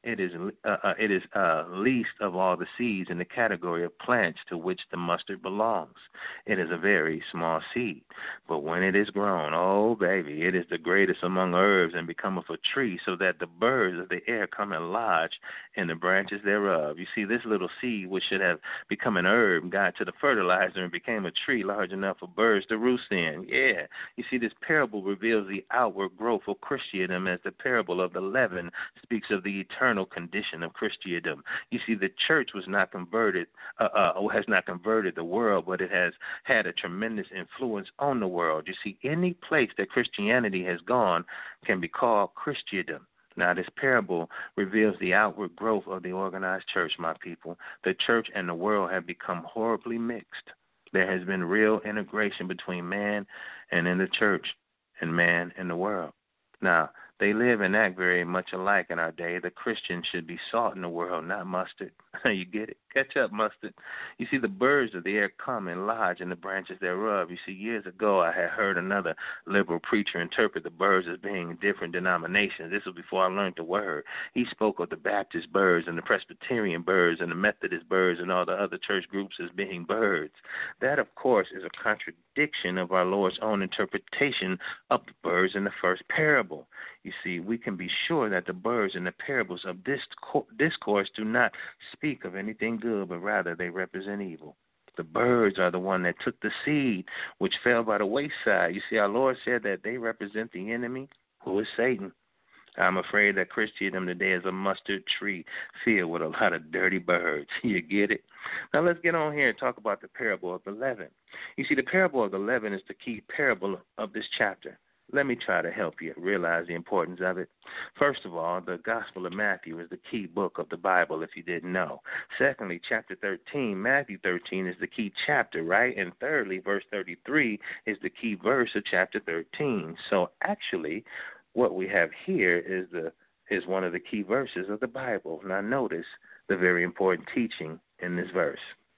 Speaker 2: It is uh, uh, it is uh, least of all the seeds in the category of plants to which the mustard belongs. It is a very small seed, but when it is grown, oh baby, it is the greatest among herbs and becometh a tree, so that the birds of the air come and lodge in the branches thereof. You see, this little seed, which should have become an herb, got to the fertilizer and became a tree large enough for birds to roost in. Yeah, you see, this parable reveals the outward growth of Christendom, as the parable of the leaven speaks of the eternal condition of Christendom. You see, the church was not converted, uh, uh, has not converted the world, but it has had a tremendous influence on the world. You see, any place that Christianity has gone can be called Christendom. Now, this parable reveals the outward growth of the organized church, my people. The church and the world have become horribly mixed. There has been real integration between man and in the church and man and the world. Now, they live and act very much alike in our day. The Christian should be salt in the world, not mustard. You get it? Catch up, mustard. You see, the birds of the air come and lodge in the branches thereof. You see, years ago I had heard another liberal preacher interpret the birds as being different denominations. This was before I learned the word. He spoke of the Baptist birds and the Presbyterian birds and the Methodist birds and all the other church groups as being birds. That, of course, is a contradiction of our Lord's own interpretation of the birds in the first parable. You see, we can be sure that the birds in the parables of this discourse do not speak of anything good, but rather they represent evil. The birds are the one that took the seed which fell by the wayside. You see, our Lord said that they represent the enemy, who is Satan. I'm afraid that Christendom today is a mustard tree filled with a lot of dirty birds. You get it? Now let's get on here and talk about the parable of the leaven. You see, the parable of the leaven is the key parable of this chapter. Let me try to help you realize the importance of it. First of all, the Gospel of Matthew is the key book of the Bible, if you didn't know. Secondly, chapter thirteen, Matthew thirteen, is the key chapter, right? And thirdly, verse thirty-three is the key verse of chapter thirteen. So actually, what we have here is the is one of the key verses of the Bible. Now notice the very important teaching in this verse.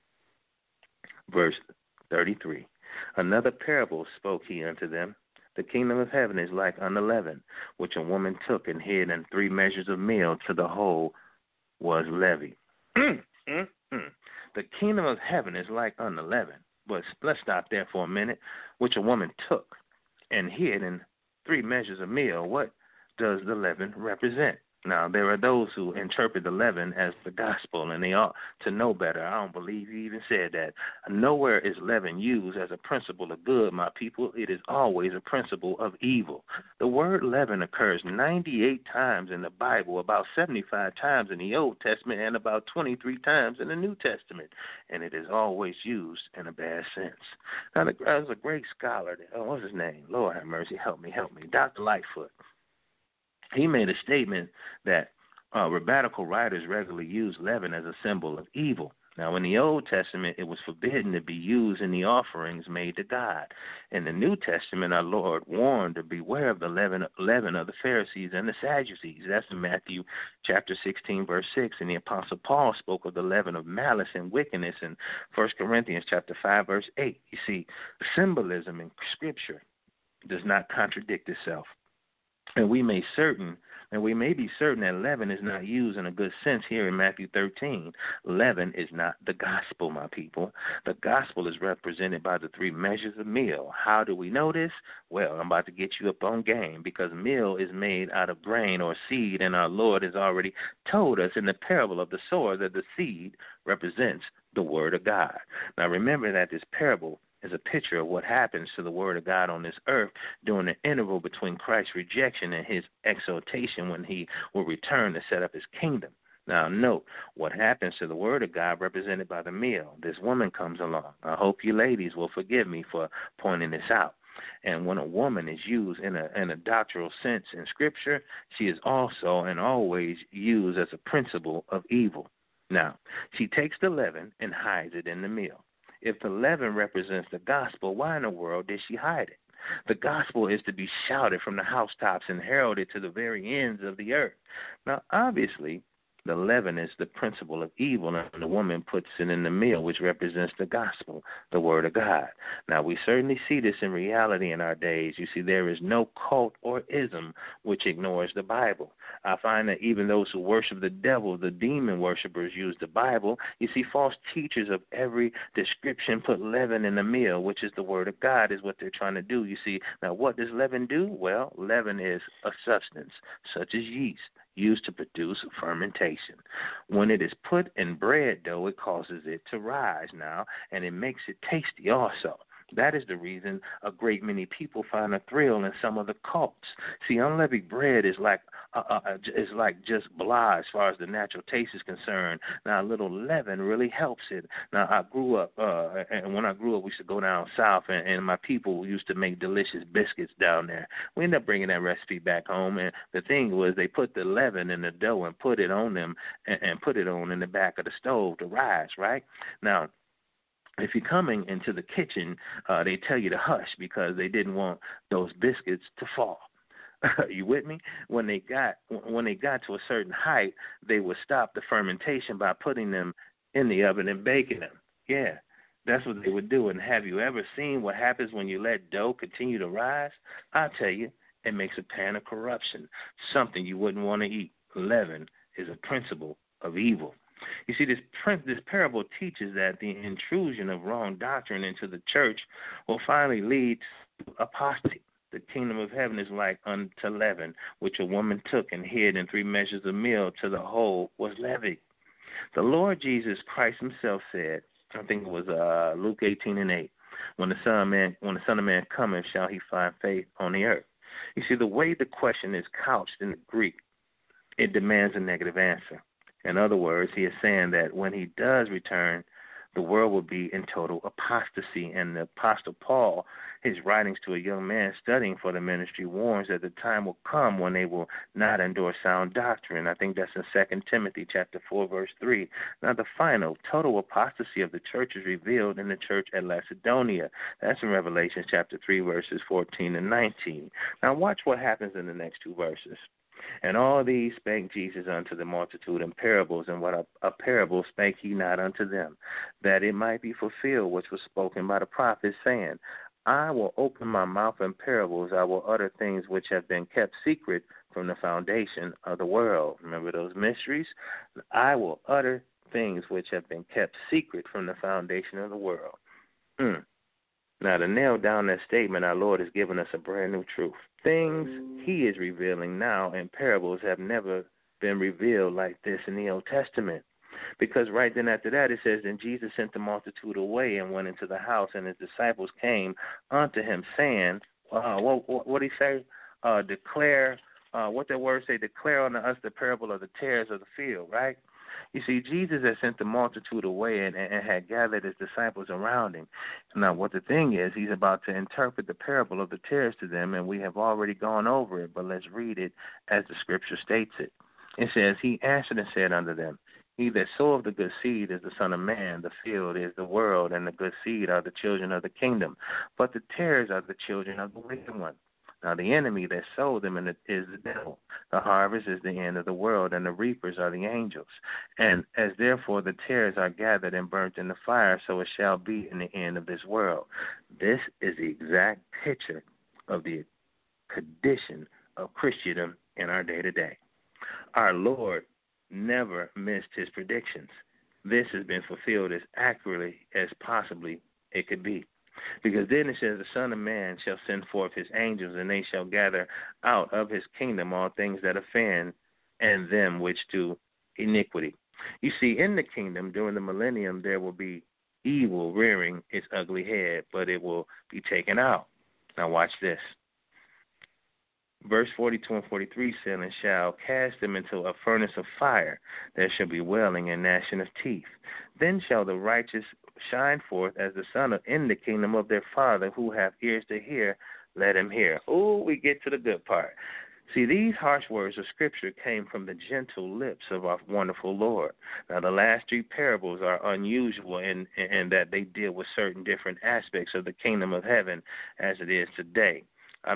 Speaker 2: Verse thirty-three. Another parable spoke he unto them. The kingdom of heaven is like unto leaven, which a woman took and hid in three measures of meal till the whole was leavened. mm, mm, mm. The kingdom of heaven is like unto leaven. But let's stop there for a minute. Which a woman took and hid in three measures of meal. What does the leaven represent? Now, there are those who interpret the leaven as the gospel, and they ought to know better. I don't believe he even said that. Nowhere is leaven used as a principle of good, my people. It is always a principle of evil. The word leaven occurs ninety-eight times in the Bible, about seventy-five times in the Old Testament, and about twenty-three times in the New Testament, and it is always used in a bad sense. Now, there was a great scholar, oh, what's his name? Lord have mercy, help me, help me, Doctor Lightfoot. He made a statement that uh, rabbinical writers regularly use leaven as a symbol of evil. Now, in the Old Testament, it was forbidden to be used in the offerings made to God. In the New Testament, our Lord warned to beware of the leaven, leaven of the Pharisees and the Sadducees. That's in Matthew chapter sixteen, verse six. And the Apostle Paul spoke of the leaven of malice and wickedness in First Corinthians chapter five, verse eight. You see, symbolism in Scripture does not contradict itself. And we may certain, and we may be certain that leaven is not used in a good sense here in Matthew thirteen. Leaven is not the gospel, my people. The gospel is represented by the three measures of meal. How do we know this? Well, I'm about to get you up on game, because meal is made out of grain or seed, and our Lord has already told us in the parable of the sower that the seed represents the word of God. Now remember that this parable is a picture of what happens to the word of God on this earth during the interval between Christ's rejection and his exaltation, when he will return to set up his kingdom. Now, note what happens to the word of God represented by the meal. This woman comes along. I hope you ladies will forgive me for pointing this out. And when a woman is used in a, in a doctrinal sense in Scripture, she is also and always used as a principle of evil. Now, she takes the leaven and hides it in the meal. If the leaven represents the gospel, why in the world did she hide it? The gospel is to be shouted from the housetops and heralded to the very ends of the earth. Now, obviously, The leaven is the principle of evil, and the woman puts it in the meal, which represents the gospel, the word of God. Now, we certainly see this in reality in our days. You see, there is no cult or ism which ignores the Bible. I find that even those who worship the devil, the demon worshipers, use the Bible. You see, false teachers of every description put leaven in the meal, which is the word of God, is what they're trying to do. You see, now what does leaven do? Well, leaven is a substance, such as yeast, used to produce fermentation. When it is put in bread dough, it causes it to rise now, and it makes it tasty also. That is the reason a great many people find a thrill in some of the cults. See, unleavened bread is like uh, uh, is like just blah as far as the natural taste is concerned. Now, a little leaven really helps it. Now, I grew up, uh, and when I grew up, we used to go down south, and, and my people used to make delicious biscuits down there. We ended up bringing that recipe back home, and the thing was they put the leaven in the dough and put it on them and, and put it on in the back of the stove to rise, right? Now, if you're coming into the kitchen, uh, they tell you to hush because they didn't want those biscuits to fall. You with me? When they got when they got to a certain height, they would stop the fermentation by putting them in the oven and baking them. Yeah, that's what they would do. And have you ever seen what happens when you let dough continue to rise? I'll tell you, it makes a pan of corruption, something you wouldn't want to eat. Leaven is a principle of evil. You see, this this parable teaches that the intrusion of wrong doctrine into the church will finally lead to apostasy. The kingdom of heaven is like unto leaven, which a woman took and hid in three measures of meal till the whole was leavened. The Lord Jesus Christ himself said, I think it was uh, Luke eighteen and eight, when the Son of Man, when the Son of Man cometh, shall he find faith on the earth? You see, the way the question is couched in the Greek, it demands a negative answer. In other words, he is saying that when he does return, the world will be in total apostasy. And the Apostle Paul, his writings to a young man studying for the ministry, warns that the time will come when they will not endure sound doctrine. I think that's in Second Timothy chapter four, verse three. Now, the final total apostasy of the church is revealed in the church at Lacedonia. That's in Revelation chapter three, verses fourteen and nineteen. Now, watch what happens in the next two verses. And all these spake Jesus unto the multitude in parables, and what a, a parable spake he not unto them, that it might be fulfilled which was spoken by the prophet, saying, I will open my mouth in parables, I will utter things which have been kept secret from the foundation of the world. Remember those mysteries? I will utter things which have been kept secret from the foundation of the world. Mm. Now, to nail down that statement, our Lord has given us a brand new truth. Things he is revealing now in parables have never been revealed like this in the Old Testament. Because right then after that, it says, Then Jesus sent the multitude away and went into the house, and his disciples came unto him, saying, uh, what, what, what did he say? Uh, declare, uh, what that word say? Declare unto us the parable of the tares of the field, right? You see, Jesus had sent the multitude away and, and had gathered his disciples around him. Now, what the thing is, he's about to interpret the parable of the tares to them, and we have already gone over it, but let's read it as the scripture states it. It says, He answered and said unto them, He that soweth the good seed is the Son of Man, the field is the world, and the good seed are the children of the kingdom. But the tares are the children of the wicked one. Now, the enemy that sowed them is the devil. The harvest is the end of the world, and the reapers are the angels. And as therefore the tares are gathered and burnt in the fire, so it shall be in the end of this world. This is the exact picture of the condition of Christendom in our day-to-day. Our Lord never missed his predictions. This has been fulfilled as accurately as possibly it could be. Because then it says, The Son of Man shall send forth his angels, and they shall gather out of his kingdom all things that offend, and them which do iniquity. You see, in the kingdom, during the millennium, there will be evil rearing its ugly head, but it will be taken out. Now watch this. Verse forty-two and forty-three said, And shall cast them into a furnace of fire. There shall be wailing and gnashing of teeth. Then shall the righteous shine forth as the sun in the kingdom of their Father. Who have ears to hear, let him hear. Oh, we get to the good part. See, these harsh words of Scripture came from the gentle lips of our wonderful Lord. Now, the last three parables are unusual in, in that they deal with certain different aspects of the kingdom of heaven as it is today. I don't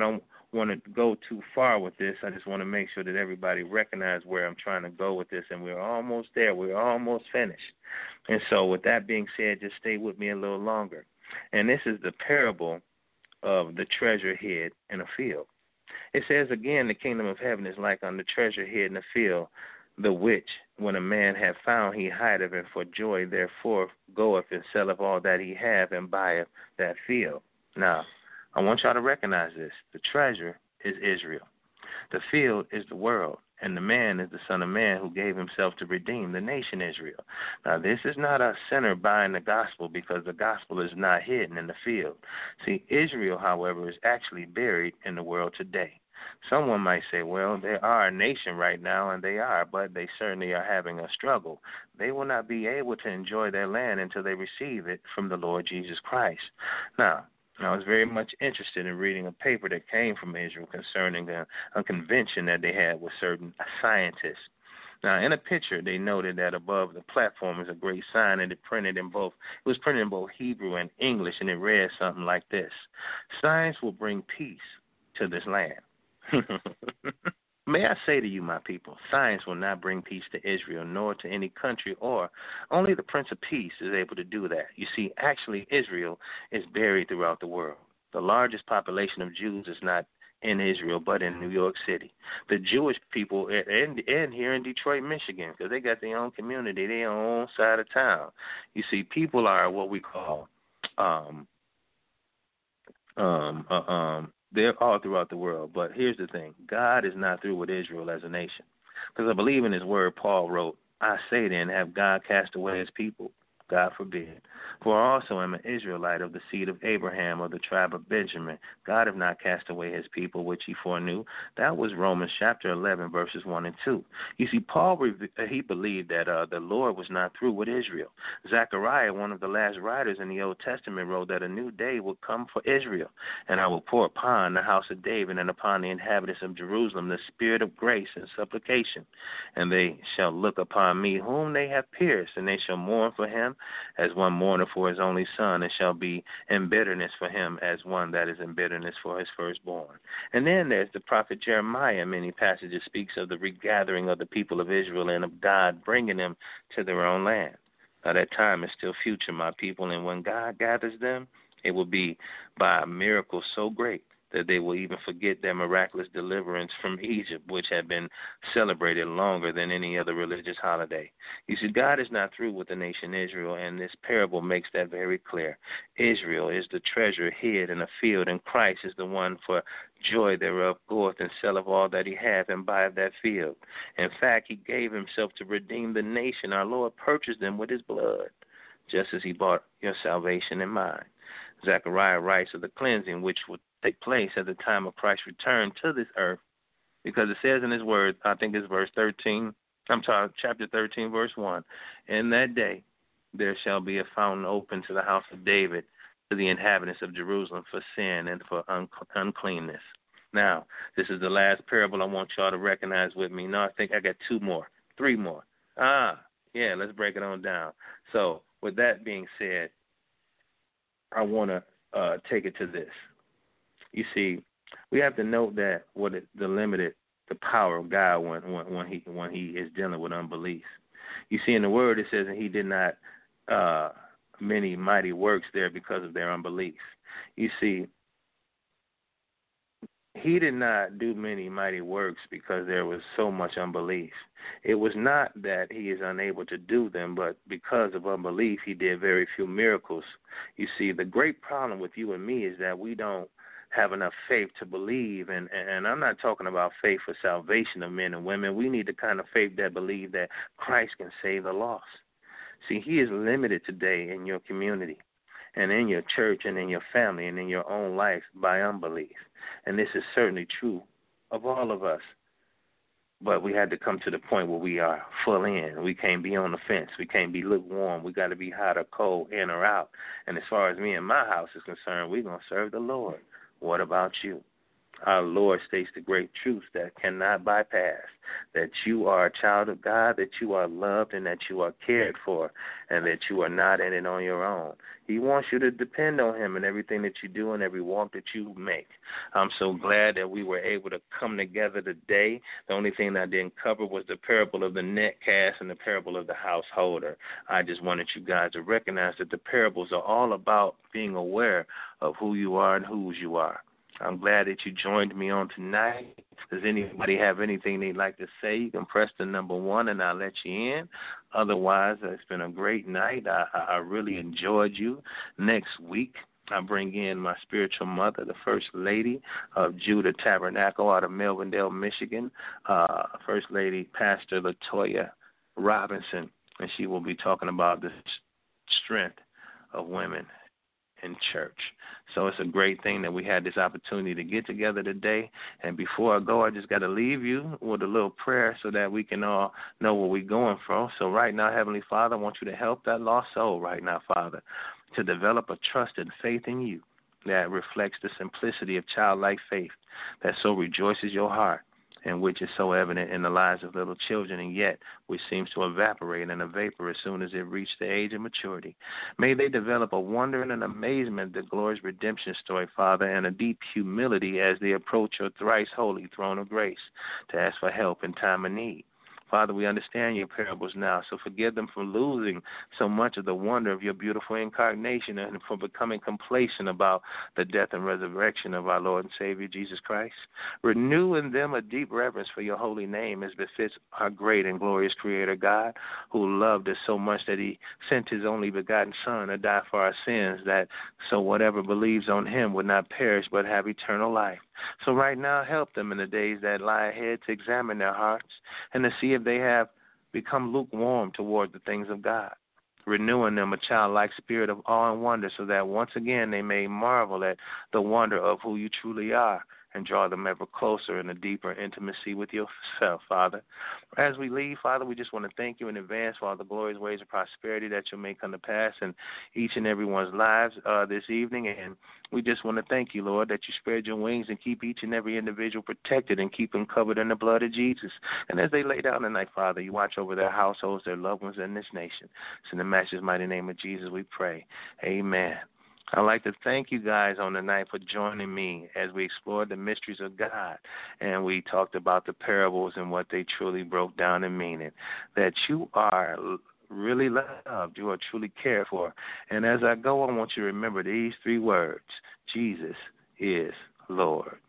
Speaker 2: want to go too far with this. I just want to make sure that everybody recognize where I'm trying to go with this, and we're almost there. We're almost finished. And so with that being said, just stay with me a little longer. And this is the parable of the treasure hid in a field. It says, again, the kingdom of heaven is like unto treasure hid in a field, the which, when a man hath found, he hideth, and for joy therefore goeth and selleth all that he hath, and buyeth that field. Now, I want y'all to recognize this. The treasure is Israel. The field is the world. And the man is the Son of Man who gave himself to redeem the nation Israel. Now, this is not a sinner buying the gospel, because the gospel is not hidden in the field. See, Israel, however, is actually buried in the world today. Someone might say, well, they are a nation right now, and they are, but they certainly are having a struggle. They will not be able to enjoy their land until they receive it from the Lord Jesus Christ. Now, I was very much interested in reading a paper that came from Israel concerning a, a convention that they had with certain scientists. Now, in a picture, they noted that above the platform is a great sign, and it printed in both. It was printed in both Hebrew and English, and it read something like this: "Science will bring peace to this land." May I say to you, my people, science will not bring peace to Israel, nor to any country, or only the Prince of Peace is able to do that. You see, actually, Israel is buried throughout the world. The largest population of Jews is not in Israel, but in New York City. The Jewish people, and, and here in Detroit, Michigan, because they got their own community, their own side of town. You see, people are what we call um, um, uh, um, they're all throughout the world. But here's the thing. God is not through with Israel as a nation. Because I believe in his word, Paul wrote, "I say then, have God cast away his people? God forbid. For I also am an Israelite of the seed of Abraham, of the tribe of Benjamin. God have not cast away his people, which he foreknew." That was Romans chapter eleven, verses one and two. You see, Paul, he believed that uh, the Lord was not through with Israel. Zechariah, one of the last writers in the Old Testament, wrote that a new day will come for Israel, and I will pour upon the house of David and upon the inhabitants of Jerusalem the spirit of grace and supplication. And they shall look upon me, whom they have pierced, and they shall mourn for him as one mourneth for his only son, and shall be in bitterness for him as one that is in bitterness for his firstborn. And then there's the prophet Jeremiah. In many passages speaks of the regathering of the people of Israel and of God bringing them to their own land. Now, that time is still future, my people, and when God gathers them, it will be by a miracle so great that they will even forget their miraculous deliverance from Egypt, which had been celebrated longer than any other religious holiday. You see, God is not through with the nation Israel, and this parable makes that very clear. Israel is the treasure hid in a field, and Christ is the one for joy thereof goeth and selleth all that he hath, and buyeth that field. In fact, he gave himself to redeem the nation. Our Lord purchased them with his blood, just as he bought your salvation and mine. Zechariah writes of the cleansing which would take place at the time of Christ's return to this earth, because it says in his word, I think it's verse thirteen, I'm sorry, chapter thirteen, verse one, "In that day there shall be a fountain open to the house of David, to the inhabitants of Jerusalem for sin and for un- uncleanness." Now, this is the last parable I want y'all to recognize with me. No, I think I got two more, three more. Ah, yeah, let's break it on down. So, with that being said, I want to uh, take it to this. You see, we have to note that what it, the limited the power of God when, when when he when he is dealing with unbelief. You see, in the word it says, and he did not uh, many mighty works there because of their unbelief. You see, he did not do many mighty works because there was so much unbelief. It was not that he is unable to do them, but because of unbelief, he did very few miracles. You see, the great problem with you and me is that we don't have enough faith to believe, and, and I'm not talking about faith for salvation of men and women. We need the kind of faith that believe that Christ can save the lost. See, he is limited today in your community and in your church and in your family and in your own life by unbelief. And this is certainly true of all of us. But we had to come to the point where we are full in. We can't be on the fence. We can't be lukewarm. We got to be hot or cold, in or out. And as far as me and my house is concerned, we're going to serve the Lord. What about you? our Lord states the great truth that cannot bypass, that you are a child of God, that you are loved and that you are cared for, and that you are not in it on your own. He wants you to depend on him in everything that you do and every walk that you make. I'm so glad that we were able to come together today. The only thing that I didn't cover was the parable of the netcast and the parable of the householder. I just wanted you guys to recognize that the parables are all about being aware of who you are and whose you are. I'm glad that you joined me on tonight. Does anybody have anything they'd like to say? You can press the number one and I'll let you in. Otherwise, it's been a great night. I, I really enjoyed you. Next week, I bring in my spiritual mother, the First Lady of Judah Tabernacle out of Melvindale, Michigan, uh, First Lady Pastor Latoya Robinson, and she will be talking about the strength of women in church. So it's a great thing that we had this opportunity to get together today. And before I go, I just got to leave you with a little prayer so that we can all know what we're going for. So right now, Heavenly Father, I want you to help that lost soul right now, Father, to develop a trust and faith in you that reflects the simplicity of childlike faith that so rejoices your heart, and which is so evident in the lives of little children, and yet which seems to evaporate in a vapor as soon as it reaches the age of maturity. May they develop a wonder and an amazement at the glorious redemption story, Father, and a deep humility as they approach your thrice holy throne of grace to ask for help in time of need. Father, we understand your parables now, so forgive them for losing so much of the wonder of your beautiful incarnation and for becoming complacent about the death and resurrection of our Lord and Savior, Jesus Christ. Renew in them a deep reverence for your holy name as befits our great and glorious Creator God, who loved us so much that he sent his only begotten Son to die for our sins, that so whatever believes on him would not perish but have eternal life. So right now, help them in the days that lie ahead to examine their hearts and to see if they have become lukewarm toward the things of God, renewing them a childlike spirit of awe and wonder so that once again they may marvel at the wonder of who you truly are and draw them ever closer in a deeper intimacy with yourself, Father. As we leave, Father, we just want to thank you in advance for all the glorious ways of prosperity that you'll make come to pass in each and everyone's lives uh, this evening. And we just want to thank you, Lord, that you spread your wings and keep each and every individual protected and keep them covered in the blood of Jesus. And as they lay down tonight, Father, you watch over their households, their loved ones, and this nation. It's in the Master's mighty name of Jesus we pray. Amen. I'd like to thank you guys on the night for joining me as we explored the mysteries of God and we talked about the parables and what they truly broke down in meaning, that you are really loved, you are truly cared for. And as I go, I want you to remember these three words: Jesus is Lord.